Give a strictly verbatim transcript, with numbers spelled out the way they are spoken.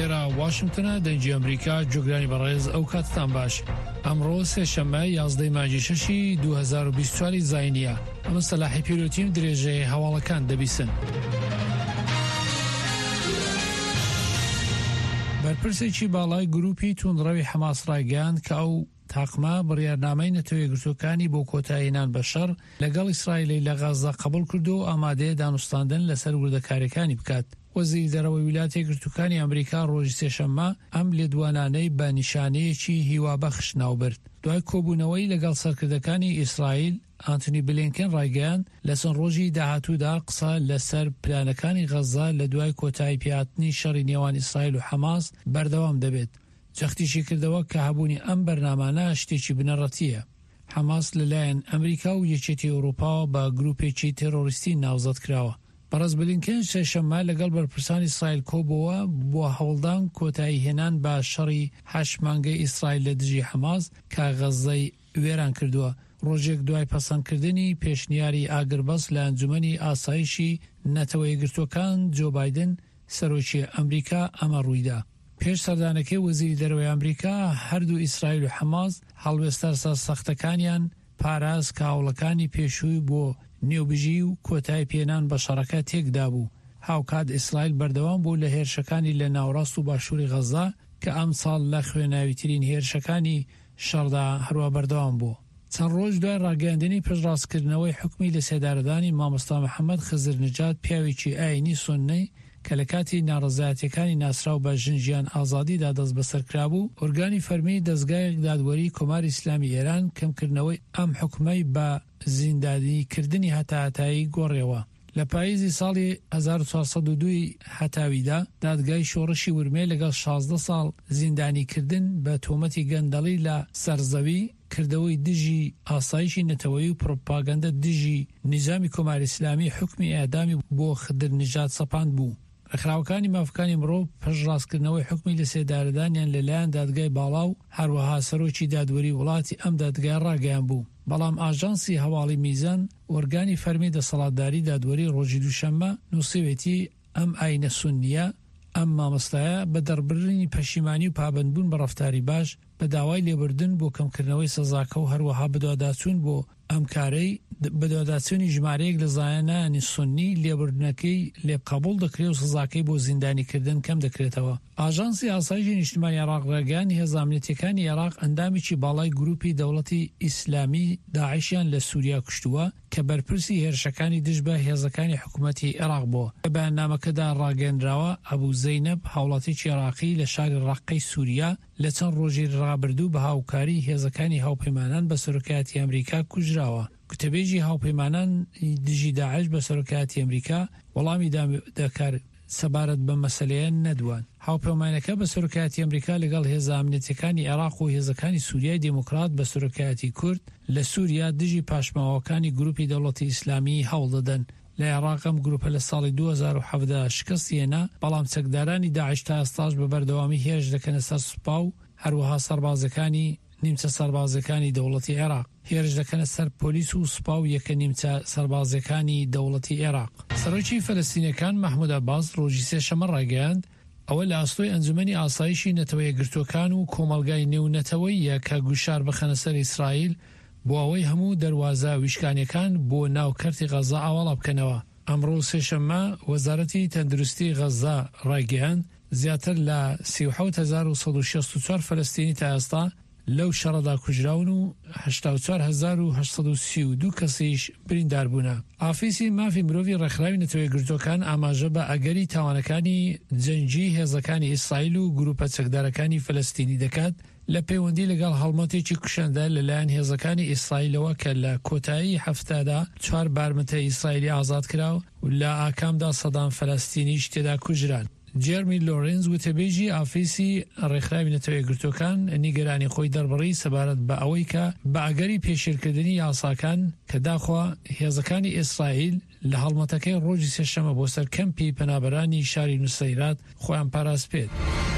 لێرە واشنگتنە دەنجی ئەمریکا جۆگرانی بەڕێز ئەو کاتتان باش. ئەمڕۆ سێشەممە یازدەی مانگی شەشی دوو هەزار و بیست و چوار زاینیە. ئەمە سەلاحی پیرۆتیم درێژەیە هەواڵەکان دەبیسن. بەرپرسێکی باڵای گروپی توندڕەوی حەماس ڕایگەیاند کە ئەو تاقمە بڕیارنامەی نەتەوەیە گرتوەکانی بۆ کۆتاییێنان بەشەر لەگەڵ ئیسرائیلی لە غازا قبول کردو و ئامادەیە دانوستاندن لەسەر وردەکاریەکانی بکات. وەزیری دەرەوەی ویلایەتە یەکگرتووەکانی ئەمریکا ڕۆژی سێشەممە ئەم لێدوانانەی بە نیشانەیەکی هیوابەخش ناوبرد. دوای کۆبوونەوەی لەگەڵ سەرکردەکانی ئیسرائیل، ئانتونی بلینکن ڕایگەیاند لە چەند ڕۆژی داهاتوودا قسە لەسەر پلانەکانی غەزا لە دوای کۆتایی پیهاتنی شەڕی نێوان ئیسرائیل و حەماس بەردەوام دەبێت. جەختیشی کردەوە کە هەبوونی ئەم بەرنامانە شتێکی بنەڕەتیە. حەماس لەلایەن ئەمریکا و یەکێتی ئەوروپا بە گروپێکی تێرۆریستی ناوزەت کراوە. بەڕێز بلینکن سێشەممە لەگەڵ بەرپرسانی ئیسرائیل کۆبووە بۆ هەوڵدان کۆتایی هێنان بە شەڕی هەشت مانگەی ئیسرائیل لە دژی حەماس کە غەزای وێران کردووە. ڕۆژێک دوای پەسەندکردنی پێشنیاری ئاگربەست لە ئەنجومەنی ئاسایشی نەتەوە یەکگرتووەکان جۆ بایدن سەرۆکی ئەمریکا ئەمە ڕوویدا. پێش سەردانەکەی وەزیری دەرەوەی ئەمریکا هەردوو ئیسرائیل و حەماس هەڵوێستە سەختەکانیان پاراز کە هەوڵەکانی پێشووی بۆ نێوبژی و کۆتایی پێنان بە شەڕەکە تێکدا بوو. هاوکات ئیسرائیل بەردەوام بوو لە هێرشەکانی لە ناوڕاست و باشووری غەزا کە ئەم ساڵ لە خوێناویترین هێرشەکانی شەڕدا هەروە بەردەوام بوو. چەند ڕۆژ دوای ڕاگەیاندنی پشتڕاستکردنەوەی حکمی لە سێدارەدانی مامۆستا محەممەد خزر نجات پیاوێکی ئاینی سوننی کە لە کاتی ناڕەزایەتیەکانی ناسراو بە ژنجیان ئازادیدا دەست بەسەرکرا بوو، ئۆرگانی فەرمی دەستگای دادوەری کۆماری ئیسلامی ئێران کەمکردنەوەی ئەم حکومەی بە زیندانیکردنی هەتاهەتایی گۆڕێەوە. لە پاییزی ساڵی هەزار و چوارسەد و دوو هەتاویدا دادگای شۆڕشی ورمێ لەگەڵ شازدە ساڵ زیندانیکردن بە تۆمەتی گەندەڵی لە سەرزەوی کردەوەی دژی ئاسایشی نەتەوەیی و پرۆپاگەندە دژی نیزامی کۆماری ئیسلامی حکمی ئێدامی بۆ خدر نجات سەپاند بوو. ڕێکخراوەکانی مافەکانی مرۆڤ پشتڕاستکردنەوەی حکمی لە سێدارەدانیان لەلایەن دادگای باڵا و هەروەها سەرۆکی دادوەری وڵاتی ئەم دادگای ڕاگەیان بوو. بەڵام ئاژانسی هەواڵی میزان ئۆرگانی فەرمی دەسەڵاتداری دادوەری ڕۆژی دووشەممە نووسێتی ئەم ئاینە سوننیە ئەم مامۆستایە بە دەربڕنی پەشیمانی و پابندبوون بە ڕەفتاری باش بە داوای لێبوردن بۆ کەمکردنەوەی سەزاکە و هەروەها بدواداچوون بۆ ئەم کارەی بدواداچوونی ژمارەیەک لە زایانانی سوننی لێبوردنەکەی لێ قبول دەکرێت و سەزاکەی بۆ زیندانیکردن کەم دەکرێتەوە. ئاژانسی ئاسایشی نیشتیمانی عێراق ڕێگەیانی هێزە ئەمنیەتیەکانی عێراق ئەندامێکی باڵای گروپی دەوڵەتی ئیسلامی داعیشیان لە سووریا کوشتووە کە بەرپرسی هێرشەکانی دژ بە هێزەکانی حکوومەتی عێراق بووە. لە بەیاننامەکەدا ڕاگەیاندراوە ئەبوو زەینەب هاوڵاتیی عێراقی لە شاری ڕەققەی سووریا لە چەند ڕۆژی ڕابردوو بە هاوکاری هێزەکانی هاوپەیمانان بە سەرۆکایەتی ئەمریکا کوژراوە. کتێبێژی هاوپەیمانان دژی داعش بە سەرۆکایەتی ئەمریکا وەڵامی داکار سەبارەت بە مەسەلەیە نەدوان. هاوپەیمانەکە بە سەرۆکایەتی ئەمریکا لەگەڵ هێزە ئەمنیەتیەکانی عێراق و هێزەکانی سووریای دموکرات بە سەرۆکایەتی کورد لە سووریا دژی پاشماوەکانی گروپی دەوڵەتی ئیسلامی هەوڵ دەدەن. لە عێراقم گروپە لە ساڵی دوو هەزار و حەوت شکستی هێنا، بەڵام چەکدارانی داعش تا ئێستاش بە بەردەوامی هێرش دەکەنە سەر سوپا و هەروەها سەربازەکانی نیمچە سەربازەکانی دەوڵەتی عێراق، هێرش دەکەنە سەر پۆلیس و سوپا و یەکە نیمچە سەربازەکانی دەوڵەتی عێراق. سەرۆکی فەلەستینیەکان مەحموود عەباس ڕۆژی سێشەممە ڕایگەیاند ئەوە لە ئاستۆی ئەنجومەنی ئاسایشی نەتەوە یەکگرتووەکان و کۆمەڵگای نێونەتەوەیە کە گوشار بخەنە سەر ئیسرائیل بۆ ئەوەی هەموو دەواازە ویشکانیەکان بۆ ناوکەرتی غەزا ئاواڵا بکەنەوە. ئەمڕۆ سێشەممە وەزارەتی تەندروستی غەزا ڕایگەیاند زیاتر لە سی و حەوت هەزار و سەد و شەست و چوار فەلەستینی تا ئێستا لەو شەڕەدا کوژراون و هەشتا و چوار هەزار و هەشت سەد و سی و دوو کەسیش بریندار بوونە. ئافیسی مافی مرۆڤی ڕێکخراوی نەتەوە یەکگرتووەکان ئاماژە بە ئەگەری تاوانەکانی جەنگی هێزەکانی ئیسرائیل و گروپە چەکدارەکانی فەلەستینی دەکات لە پەیوەندی لەگەڵ هەڵمەتێکی کوشەندە لەلایەن هێزەکانی ئیسرائیلەوە کە لە کۆتایی هەفتەدا چوار بارمتە ئیسرائیلی ئازاد کراو و لە ئاکامدا سەدان فەلەستینیش تێدا کوژران. جێرمی لۆرنز وتەبێژی ئافیسی ڕێکخراوی نەتەوە یەکگرتووەکان نیگەرانی خۆی دەربڕی سەبارەت بە ئەوەی کە بە ئەگەری پێشێلکردنی یاساکان کە داخوا هێزەکانی ئیسرائیل لە هەڵمەتەکەی ڕۆژی سێشەممە بۆ سەر کەمپی پەنابەرانی شاری نوسەیرات خۆیان پاراست پێت.